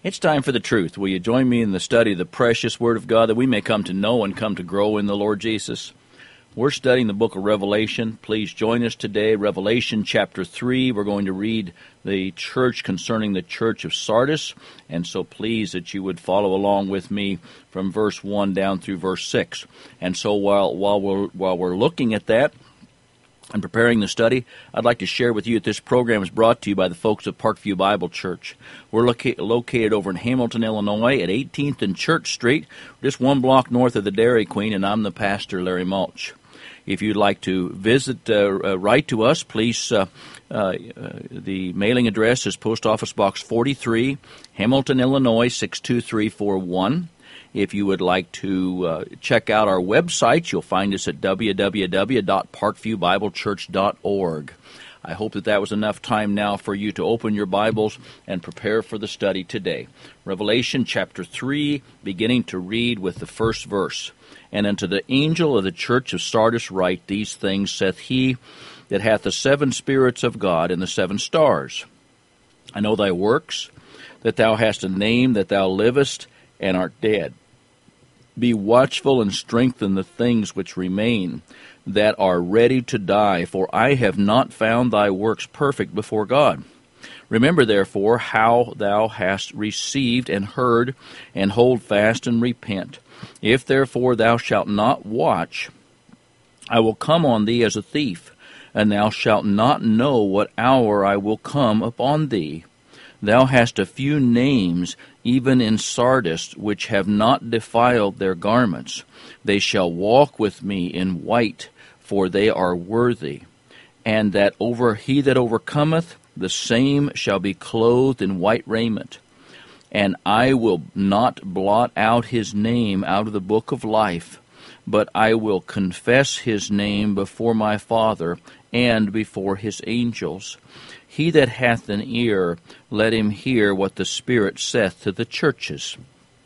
It's time for the truth. Will you join me in the study of the precious Word of God that we may come to know and come to grow in the Lord Jesus? We're studying the book of Revelation. Please join us today. Revelation chapter 3. We're going to read the church concerning the church of Sardis. And so please that you would follow along with me from verse 1 down through verse 6. And so while we're looking at that, and preparing the study, I'd like to share with you that this program is brought to you by the folks of Parkview Bible Church. We're located over in Hamilton, Illinois at 18th and Church Street, just one block north of the Dairy Queen, and I'm the pastor, Larry Mulch. If you'd like to visit, write to us, please. The mailing address is Post Office Box 43, Hamilton, Illinois 62341. If you would like to check out our website, you'll find us at www.parkviewbiblechurch.org. I hope that was enough time now for you to open your Bibles and prepare for the study today. Revelation chapter 3, beginning to read with the first verse. And unto the angel of the church of Sardis write, These things saith he that hath the 7 spirits of God and the 7 stars. I know thy works, that thou hast a name, that thou livest, and art dead. Be watchful and strengthen the things which remain, that are ready to die, for I have not found thy works perfect before God. Remember therefore how thou hast received and heard, and hold fast and repent. If therefore thou shalt not watch, I will come on thee as a thief, and thou shalt not know what hour I will come upon thee. Thou hast a few names, even in Sardis, which have not defiled their garments. They shall walk with me in white, for they are worthy. And that he that overcometh, the same shall be clothed in white raiment. And I will not blot out his name out of the book of life, but I will confess his name before my Father and before his angels. He that hath an ear, let him hear what the Spirit saith to the churches.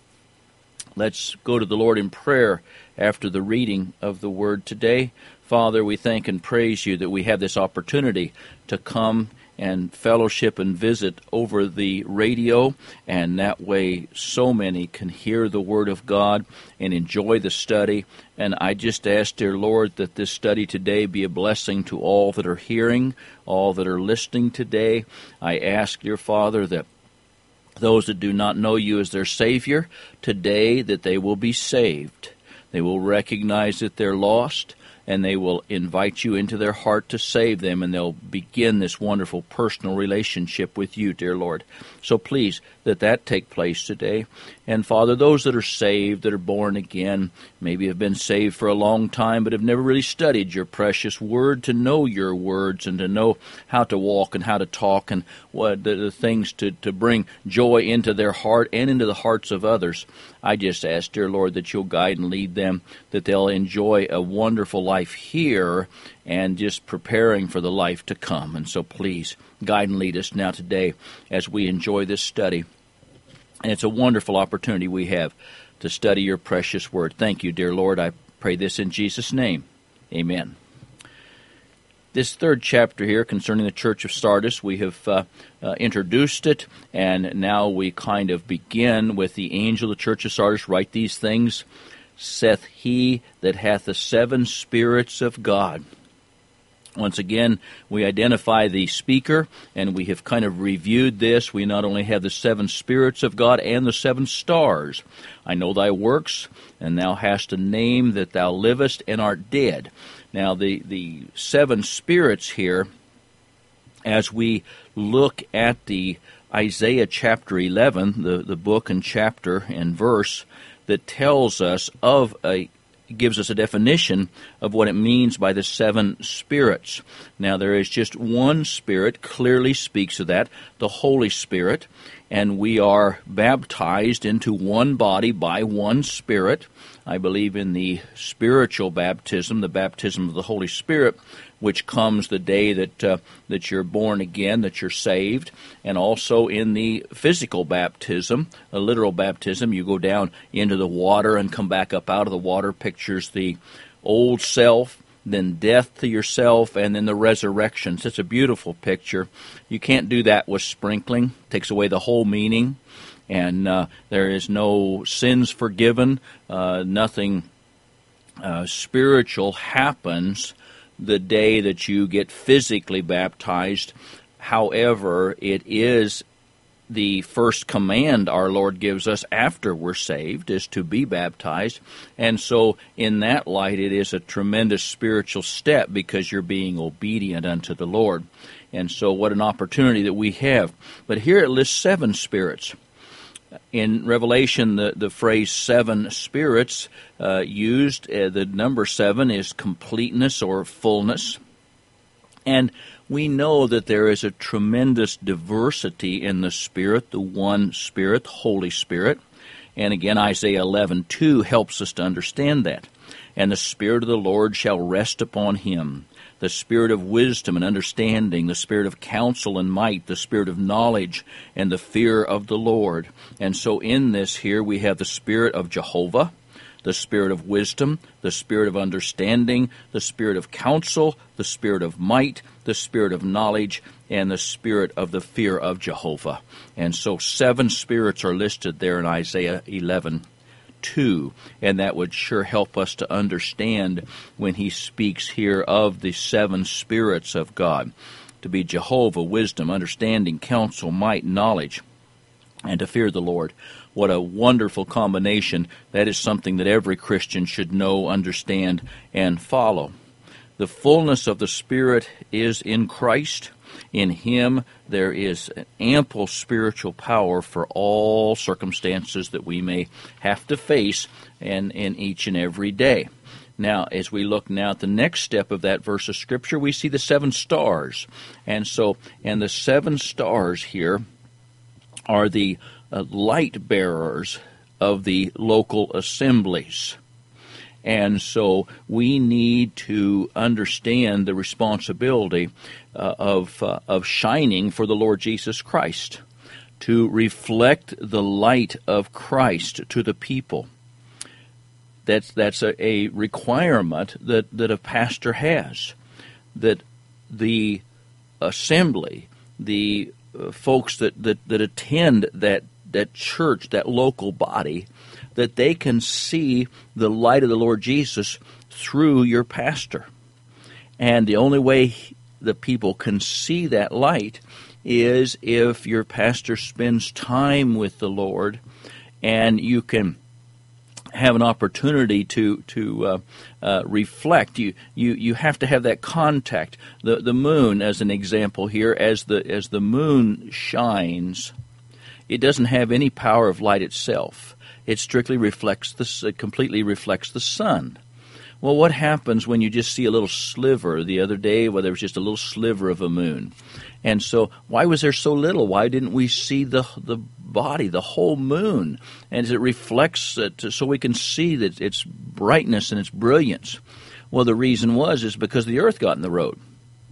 Let's go to the Lord in prayer after the reading of the Word today. Father, we thank and praise you that we have this opportunity to come and fellowship and visit over the radio, and that way so many can hear the Word of God and enjoy the study. And I just ask, dear Lord, that this study today be a blessing to all that are hearing, all that are listening today. I ask, dear Father, that those that do not know you as their Savior today, that they will be saved. They will recognize that they're lost, and they will invite you into their heart to save them, and they'll begin this wonderful personal relationship with you, dear Lord. So please, that take place today. And Father, those that are saved, that are born again, maybe have been saved for a long time, but have never really studied your precious Word, to know your words and to know how to walk and how to talk and what the things to bring joy into their heart and into the hearts of others. I just ask, dear Lord, that you'll guide and lead them, that they'll enjoy a wonderful life here and just preparing for the life to come. And so please, guide and lead us now today as we enjoy this study. And it's a wonderful opportunity we have to study your precious Word. Thank you, dear Lord. I pray this in Jesus' name. Amen. This third chapter here concerning the church of Sardis, we have introduced it, and now we kind of begin with the angel of the church of Sardis. Write these things, saith he that hath the 7 spirits of God. Once again, we identify the speaker, and we have kind of reviewed this. We not only have the 7 spirits of God and the 7 stars. I know thy works, and thou hast a name, that thou livest and art dead. Now, the 7 spirits here, as we look at the Isaiah chapter 11, the book and chapter and verse that tells us gives us a definition of what it means by the 7 spirits. Now, there is just one Spirit, clearly speaks of that, the Holy Spirit, and we are baptized into one body by one Spirit. I believe in the spiritual baptism, the baptism of the Holy Spirit, which comes the day that you're born again, that you're saved, and also in the physical baptism, a literal baptism. You go down into the water and come back up out of the water, pictures the old self, then death to yourself, and then the resurrection. So it's a beautiful picture. You can't do that with sprinkling. It takes away the whole meaning. And there is no sins forgiven. Nothing spiritual happens the day that you get physically baptized. However, it is the first command our Lord gives us after we're saved, is to be baptized. And so in that light, it is a tremendous spiritual step because you're being obedient unto the Lord. And so what an opportunity that we have. But here it lists 7 spirits. In Revelation, the phrase 7 spirits used, the number 7 is completeness or fullness. And we know that there is a tremendous diversity in the Spirit, the one Spirit, the Holy Spirit. And again, Isaiah 11:2 helps us to understand that. And the Spirit of the Lord shall rest upon him, the Spirit of wisdom and understanding, the Spirit of counsel and might, the Spirit of knowledge and the fear of the Lord. And so in this here we have the Spirit of Jehovah, the Spirit of wisdom, the Spirit of understanding, the Spirit of counsel, the Spirit of might, the Spirit of knowledge, and the Spirit of the fear of Jehovah. And so 7 spirits are listed there in Isaiah 11:2, and that would sure help us to understand when he speaks here of the 7 spirits of God, to be Jehovah, wisdom, understanding, counsel, might, knowledge, and to fear the Lord. What a wonderful combination. That is something that every Christian should know, understand, and follow. The fullness of the Spirit is in Christ. In him there is ample spiritual power for all circumstances that we may have to face and in each and every day. Now, as we look now at the next step of that verse of Scripture, we see the 7 stars. And the 7 stars here are the light bearers of the local assemblies. And so we need to understand the responsibility of shining for the Lord Jesus Christ, to reflect the light of Christ to the people. That's a requirement that a pastor has, that the assembly, the folks that attend that church, that local body, that they can see the light of the Lord Jesus through your pastor. And the only way the people can see that light is if your pastor spends time with the Lord, and you can have an opportunity to reflect. You have to have that contact. The moon, as an example here, as the moon shines, it doesn't have any power of light itself. It strictly completely reflects the sun. Well, what happens when you just see a little sliver? The other day, there was just a little sliver of a moon. And so, why was there so little? Why didn't we see the body, the whole moon? And as it reflects it, so we can see that its brightness and its brilliance. Well, the reason is because the earth got in the road.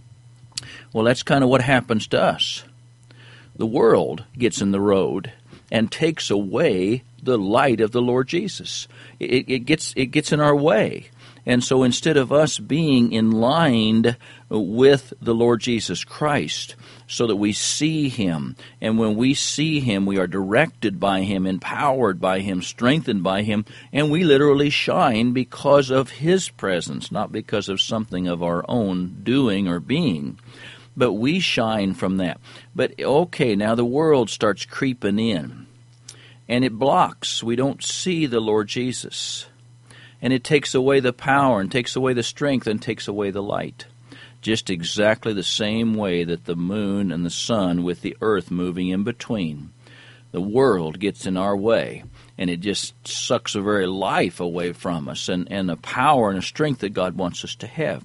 Well, that's kind of what happens to us. The world gets in the road and takes away the light of the Lord Jesus. It gets in our way. And so instead of us being in line with the Lord Jesus Christ so that we see Him, and when we see Him, we are directed by Him, empowered by Him, strengthened by Him, and we literally shine because of His presence, not because of something of our own doing or being. But we shine from that. But okay, now the world starts creeping in, and it blocks. We don't see the Lord Jesus. And it takes away the power, and takes away the strength, and takes away the light. Just exactly the same way that the moon and the sun, with the earth moving in between, the world gets in our way, and it just sucks the very life away from us, and the power and the strength that God wants us to have.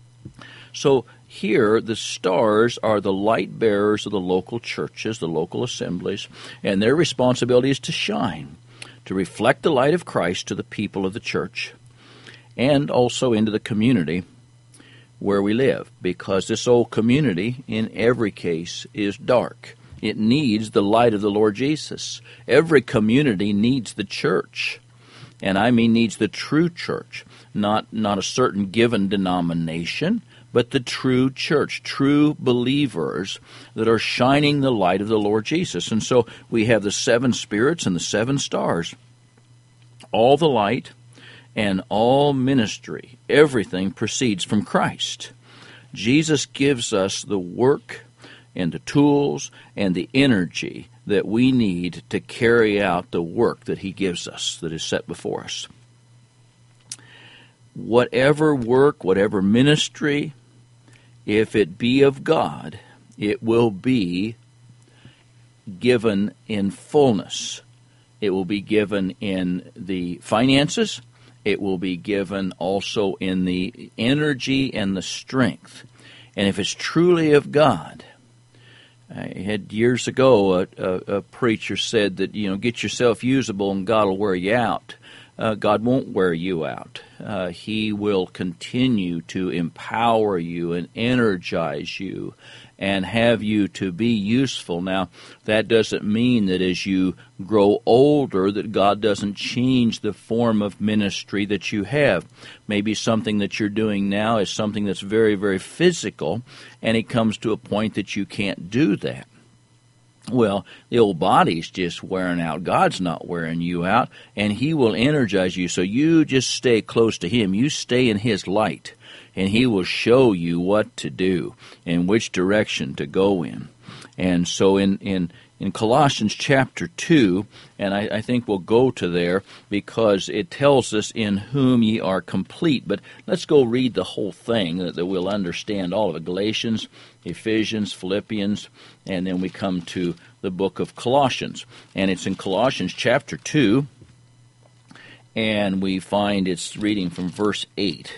So here, the stars are the light bearers of the local churches, the local assemblies, and their responsibility is to shine, to reflect the light of Christ to the people of the church, and also into the community where we live, because this old community, in every case, is dark. It needs the light of the Lord Jesus. Every community needs the church, and I mean needs the true church, not a certain given denomination, but the true church, true believers that are shining the light of the Lord Jesus. And so we have the 7 spirits and the 7 stars. All the light and all ministry, everything proceeds from Christ. Jesus gives us the work and the tools and the energy that we need to carry out the work that He gives us, that is set before us. Whatever work, whatever ministry, if it be of God, it will be given in fullness. It will be given in the finances. It will be given also in the energy and the strength. And if it's truly of God, I had years ago a preacher said that, get yourself usable and God will wear you out. God won't wear you out. He will continue to empower you and energize you and have you to be useful. Now, that doesn't mean that as you grow older that God doesn't change the form of ministry that you have. Maybe something that you're doing now is something that's very, very physical, and it comes to a point that you can't do that. Well, the old body's just wearing out. God's not wearing you out, and He will energize you. So you just stay close to Him. You stay in His light, and He will show you what to do and which direction to go in. And so in Colossians chapter 2, and I think we'll go to there because it tells us in whom ye are complete. But let's go read the whole thing that we'll understand all of it. Galatians, Ephesians, Philippians, and then we come to the book of Colossians. And it's in Colossians chapter 2, and we find it's reading from verse 8.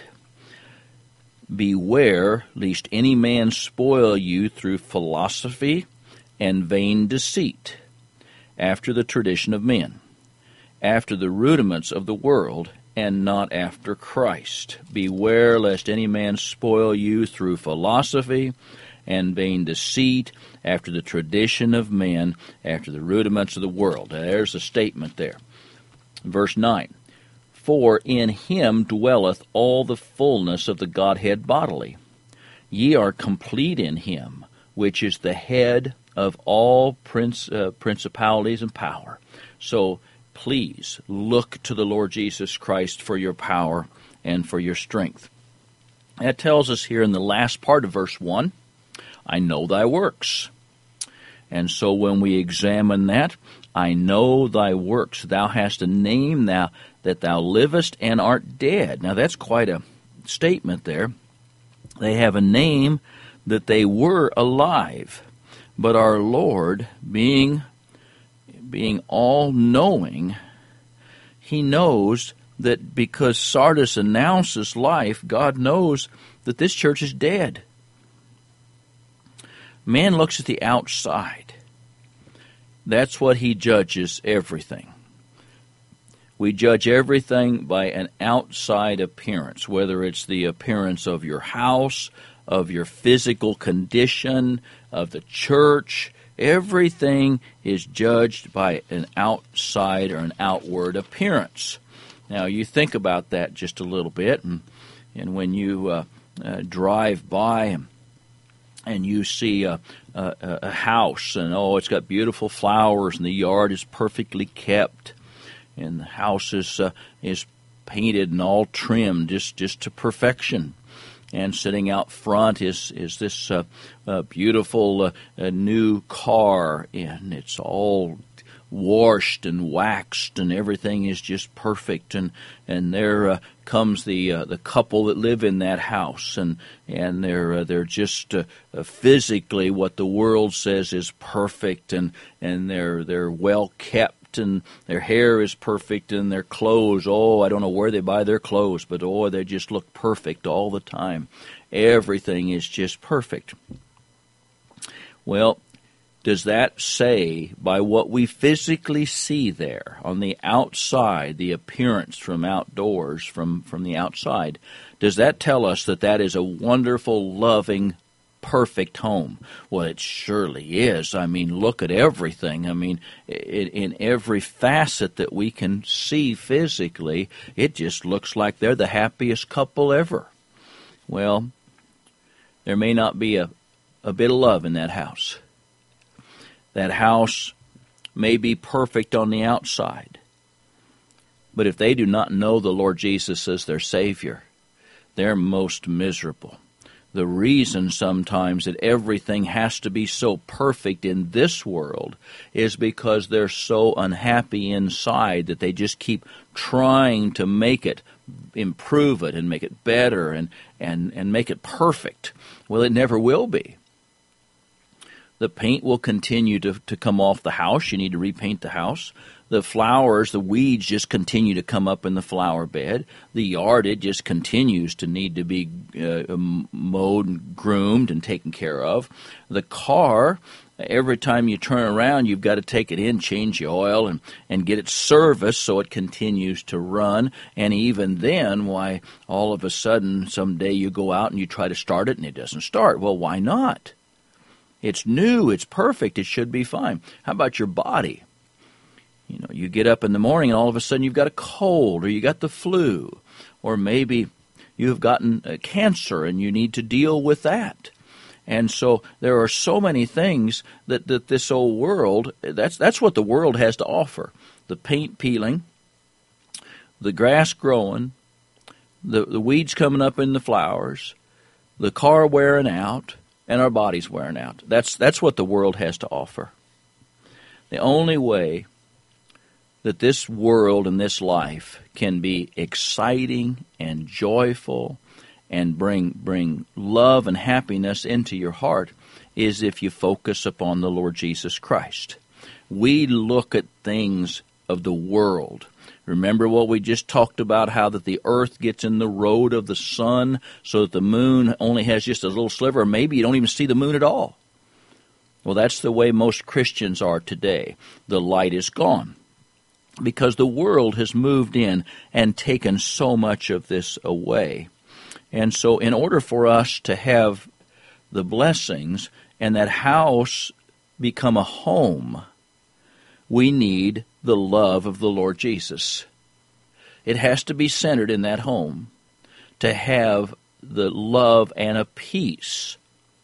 Beware lest any man spoil you through philosophy and vain deceit, after the tradition of men, after the rudiments of the world, and not after Christ. Beware lest any man spoil you through philosophy and vain deceit, after the tradition of men, after the rudiments of the world. There's a statement there. Verse 9, for in Him dwelleth all the fullness of the Godhead bodily. Ye are complete in Him, which is the head of all principalities and power. So please look to the Lord Jesus Christ for your power and for your strength. That tells us here in the last part of verse 1, I know thy works. And so when we examine that, I know thy works. Thou hast a name now that thou livest and art dead. Now that's quite a statement there. They have a name that they were alive. But our Lord, being all-knowing, He knows that because Sardis announces life, God knows that this church is dead. Man looks at the outside. That's what he judges everything. We judge everything by an outside appearance, whether it's the appearance of your house, of your physical condition, of the church. Everything is judged by an outside or an outward appearance. Now, you think about that just a little bit, and when you drive by and you see a house, and it's got beautiful flowers, and the yard is perfectly kept, and the house is painted and all trimmed just to perfection. And sitting out front is this beautiful new car, and it's all washed and waxed, and everything is just perfect. And there comes the couple that live in that house, and they're just physically what the world says is perfect, and they're well kept. And their hair is perfect, and their clothes, I don't know where they buy their clothes, but they just look perfect all the time. Everything is just perfect. Well, does that say by what we physically see there on the outside, the appearance from outdoors, from the outside, does that tell us that is a wonderful, loving, perfect home? Well, it surely is. I mean, look at everything. I mean, in every facet that we can see physically, it just looks like they're the happiest couple ever. Well, there may not be a bit of love in that house. That house may be perfect on the outside, but if they do not know the Lord Jesus as their Savior, they're most miserable. The reason sometimes that everything has to be so perfect in this world is because they're so unhappy inside that they just keep trying to make it, improve it, and make it better and make it perfect. Well, it never will be. The paint will continue to come off the house. You need to repaint the house. The flowers, the weeds just continue to come up in the flower bed. The yard, it just continues to need to be mowed and groomed and taken care of. The car, every time you turn around, you've got to take it in, change the oil, and get it serviced so it continues to run. And even then, why, all of a sudden, someday you go out and you try to start it and it doesn't start. Well, why not? It's new, it's perfect, it should be fine. How about your body? You know, you get up in the morning and all of a sudden you've got a cold, or you got the flu, or maybe you've gotten cancer and you need to deal with that. And so there are so many things that this old world, that's what the world has to offer. The paint peeling, the grass growing, the weeds coming up in the flowers, the car wearing out, and our bodies wearing out. That's what the world has to offer. The only way that this world and this life can be exciting and joyful and bring love and happiness into your heart is if you focus upon the Lord Jesus Christ. We look at things of the world. Remember what we just talked about, how that the earth gets in the road of the sun so that the moon only has just a little sliver, or maybe you don't even see the moon at all. Well, that's the way most Christians are today. The light is gone, because the world has moved in and taken so much of this away. And so in order for us to have the blessings and that house become a home, we need the love of the Lord Jesus. It has to be centered in that home to have the love and a peace.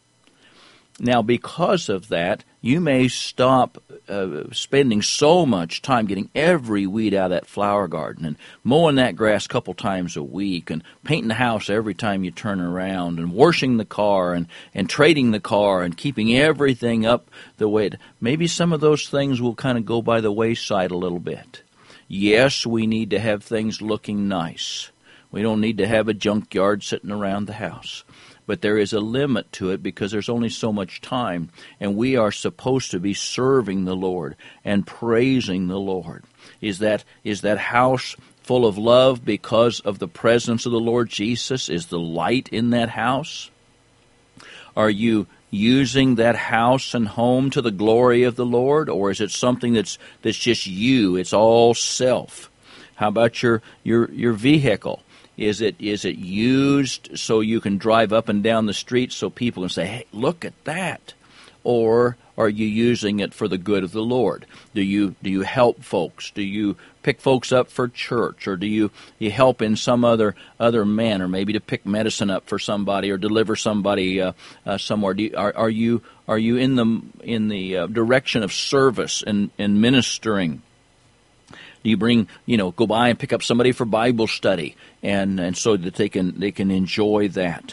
Now, because of that, you may stop spending so much time getting every weed out of that flower garden and mowing that grass a couple times a week and painting the house every time you turn around and washing the car and trading the car and keeping everything up the way maybe some of those things will kind of go by the wayside a little bit. Yes, we need to have things looking nice. We don't need to have a junkyard sitting around the house. But there is a limit to it because there's only so much time, and we are supposed to be serving the Lord and praising the Lord. Is that house full of love because of the presence of the Lord Jesus? Is the light in that house? Are you using that house and home to the glory of the Lord, or is it something that's just you? It's all self. How about your vehicle? Is it used so you can drive up and down the street so people can say, hey, look at that? Or are you using it for the good of the Lord? Do you help folks? Do you pick folks up for church? Or do you help in some other manner, maybe to pick medicine up for somebody or deliver somebody somewhere? Are you in the direction of service and ministering? Do you go by and pick up somebody for Bible study, and so that they can enjoy that?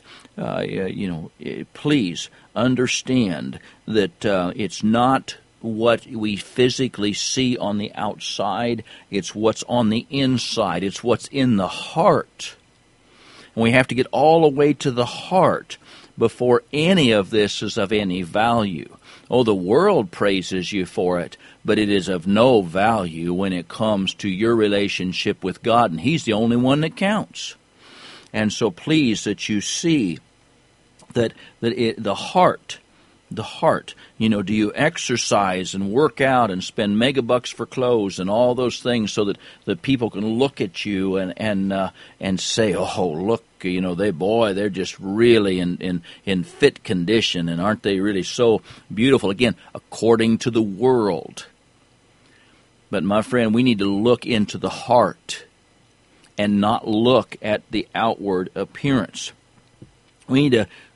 Please understand that it's not what we physically see on the outside; it's what's on the inside. It's what's in the heart, and we have to get all the way to the heart before any of this is of any value. Oh, the world praises you for it, but it is of no value when it comes to your relationship with God, and He's the only one that counts. And so please that you see that the heart, do you exercise and work out and spend megabucks for clothes and all those things so that people can look at you and say, oh, look, they're just really in fit condition, and aren't they really so beautiful? Again, according to the world. But my friend, we need to look into the heart and not look at the outward appearance. We need to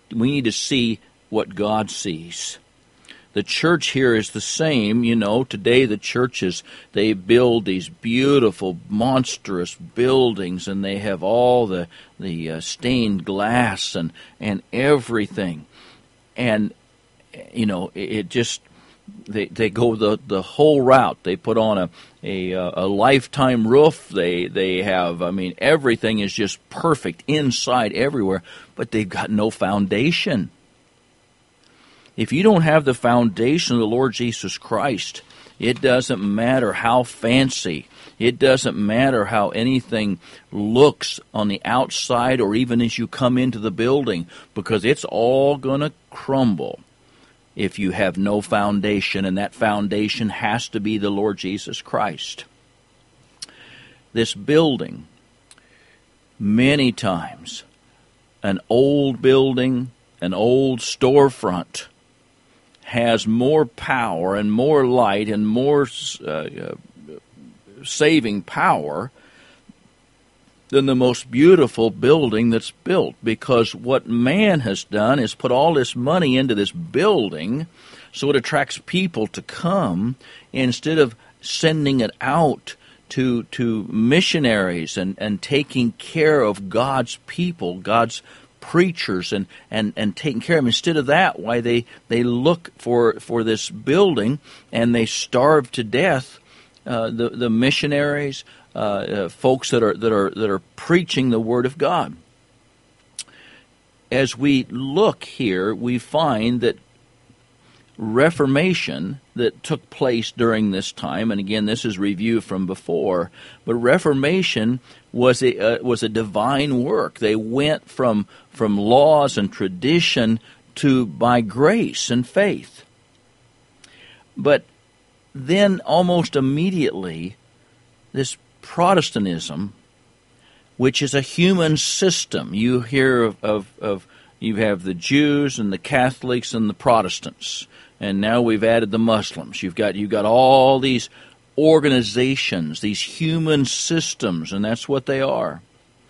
we need to see what God sees. The church here is the same. Today the churches, they build these beautiful, monstrous buildings, and they have all the stained glass and everything. And, it just, they go the whole route. They put on a lifetime roof. They have, everything is just perfect inside everywhere, but they've got no foundation. If you don't have the foundation of the Lord Jesus Christ, it doesn't matter how fancy, it doesn't matter how anything looks on the outside or even as you come into the building, because it's all going to crumble if you have no foundation, and that foundation has to be the Lord Jesus Christ. This building, many times, an old building, an old storefront, has more power and more light and more saving power than the most beautiful building that's built, because what man has done is put all this money into this building so it attracts people to come, instead of sending it out to missionaries and taking care of God's people, God's preachers, and taking care of them. Instead of that, why they look for this building, and they starve to death the missionaries, folks that are preaching the Word of God. As we look here, we find that Reformation that took place during this time, and again, this is review from before, but Reformation was a divine work. They went from laws and tradition to by grace and faith. But then almost immediately, this Protestantism, which is a human system, you hear of you have the Jews and the Catholics and the Protestants, and now we've added the Muslims. You've got all these organizations, these human systems, and that's what they are.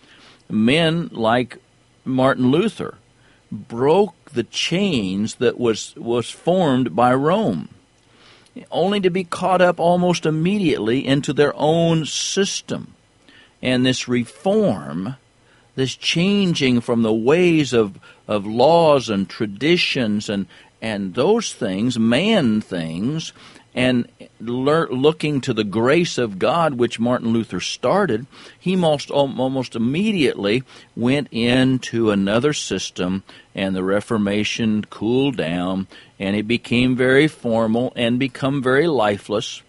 Men like Martin Luther broke the chains that was formed by Rome, only to be caught up almost immediately into their own system. And this reform, this changing from the ways of laws and traditions and those things, man things, and looking to the grace of God, which Martin Luther started, he almost immediately went into another system, and the Reformation cooled down, and it became very formal and become very lifeless.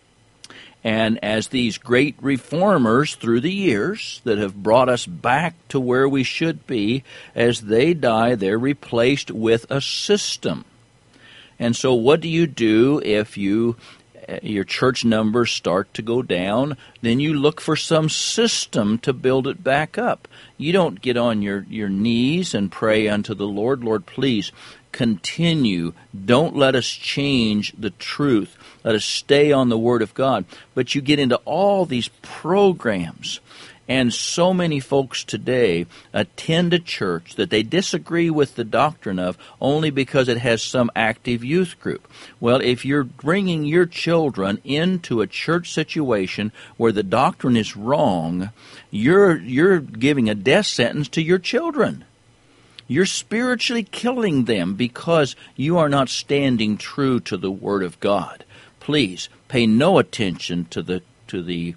And as these great reformers through the years that have brought us back to where we should be, as they die, they're replaced with a system. And so what do you do if your church numbers start to go down? Then you look for some system to build it back up. You don't get on your knees and pray unto the Lord, Lord, please continue. Don't let us change the truth. Let us stay on the Word of God. But you get into all these programs. And so many folks today attend a church that they disagree with the doctrine of only because it has some active youth group. Well, if you're bringing your children into a church situation where the doctrine is wrong, you're giving a death sentence to your children. You're spiritually killing them because you are not standing true to the Word of God. Please pay no attention to the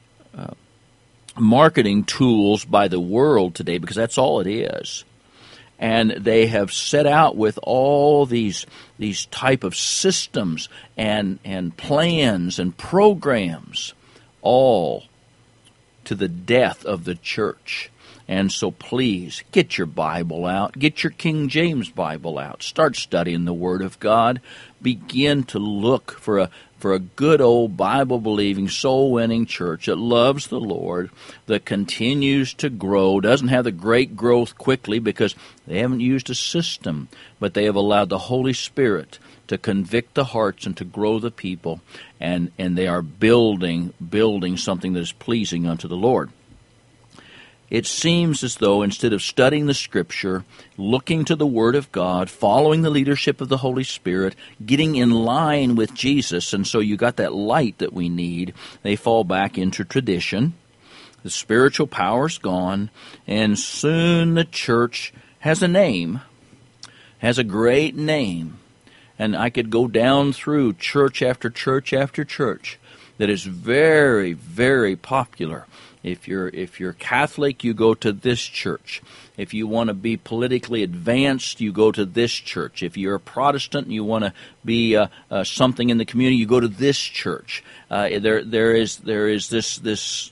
marketing tools by the world today, because that's all it is. And they have set out with all these type of systems and plans and programs, all to the death of the church. And so please, get your Bible out. Get your King James Bible out. Start studying the Word of God. Begin to look for a good old Bible-believing, soul-winning church that loves the Lord, that continues to grow, doesn't have the great growth quickly because they haven't used a system, but they have allowed the Holy Spirit to convict the hearts and to grow the people, and they are building something that is pleasing unto the Lord. it seems as though instead of studying the Scripture, looking to the Word of God, following the leadership of the Holy Spirit, getting in line with Jesus, and so you got that light that we need, they fall back into tradition. The spiritual power's gone, and soon the church has a name, has a great name. And I could go down through church after church after church that is very, very popular. If you're Catholic, you go to this church. If you want to be politically advanced, you go to this church. If you're a Protestant and you want to be something in the community, you go to this church. There is this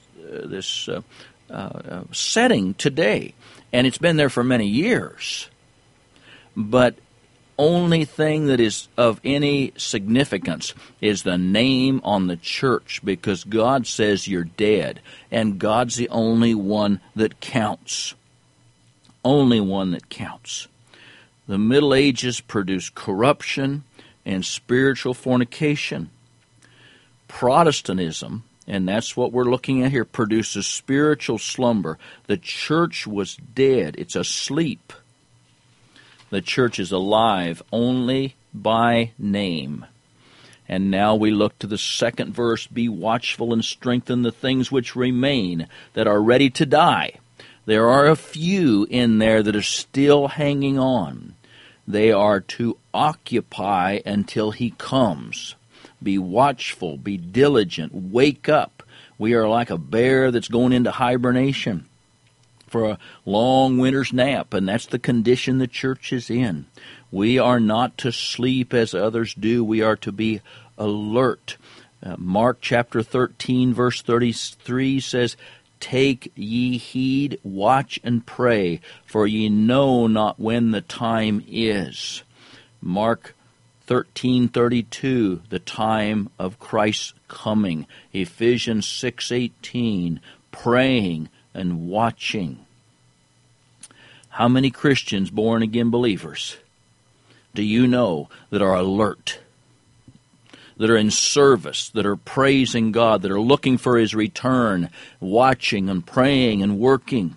setting today, and it's been there for many years. But only thing that is of any significance is the name on the church, because God says you're dead, and God's the only one that counts. Only one that counts. The Middle Ages produced corruption and spiritual fornication. Protestantism, and that's what we're looking at here, produces spiritual slumber. The church was dead. It's asleep. The church is alive only by name. And now we look to the second verse, be watchful and strengthen the things which remain that are ready to die. There are a few in there that are still hanging on. They are to occupy until he comes. Be watchful, be diligent, wake up. We are like a bear that's going into hibernation for a long winter's nap, and that's the condition the church is in. We are not to sleep as others do. We are to be alert. Mark chapter 13, verse 33 says, take ye heed, watch and pray, for ye know not when the time is. Mark 13:32, the time of Christ's coming. Ephesians 6:18, praying and watching. How many Christians, born-again believers, do you know that are alert, that are in service, that are praising God, that are looking for His return, watching and praying and working?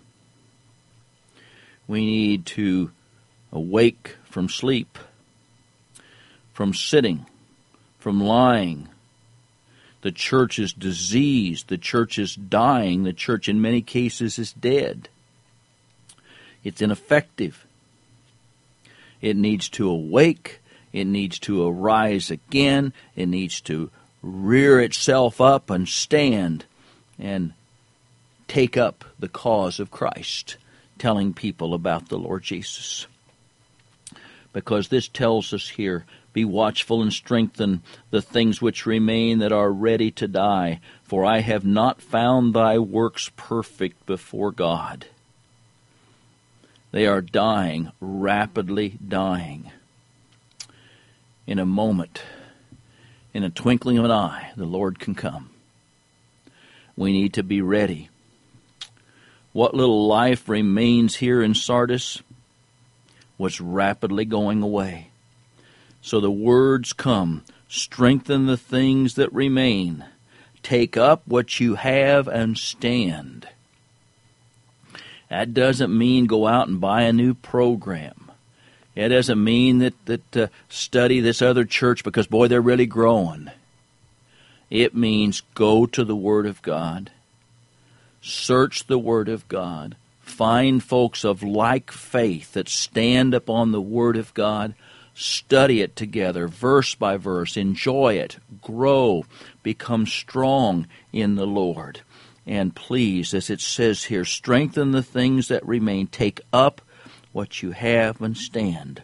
We need to awake from sleep, from sitting, from lying. The church is diseased. The church is dying. The church, in many cases, is dead. It's ineffective. It needs to awake. It needs to arise again. It needs to rear itself up and stand and take up the cause of Christ, telling people about the Lord Jesus. Because this tells us here, be watchful and strengthen the things which remain that are ready to die, for I have not found thy works perfect before God. They are dying, rapidly dying. In a moment, in a twinkling of an eye, the Lord can come. We need to be ready. What little life remains here in Sardis was rapidly going away. So the words come, strengthen the things that remain. Take up what you have and stand. That doesn't mean go out and buy a new program. It doesn't mean that study this other church because, boy, they're really growing. It means go to the Word of God. Search the Word of God. Find folks of like faith that stand upon the Word of God. Study it together, verse by verse. Enjoy it. Grow. Become strong in the Lord. And please, as it says here, strengthen the things that remain. Take up what you have and stand.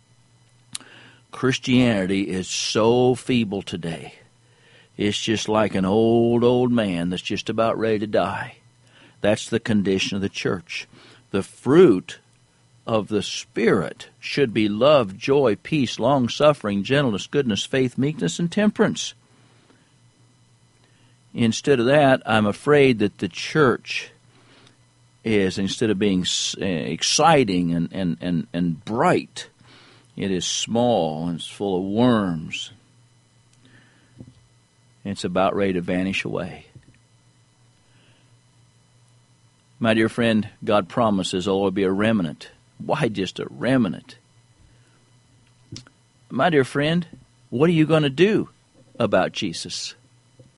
Christianity is so feeble today. It's just like an old man that's just about ready to die. That's the condition of the church. The fruit of the Spirit should be love, joy, peace, long-suffering, gentleness, goodness, faith, meekness, and temperance. Instead of that, I'm afraid that the church is, instead of being exciting and bright, it is small and it's full of worms. It's about ready to vanish away. My dear friend, God promises there will be a remnant. Why just a remnant? My dear friend, what are you going to do about Jesus?